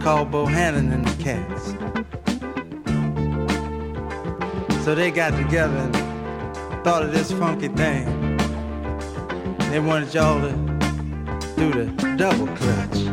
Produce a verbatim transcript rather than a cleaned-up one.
called Bohannon and the Cats. So they got together and thought of this funky thing. They wanted y'all to do the double clutch.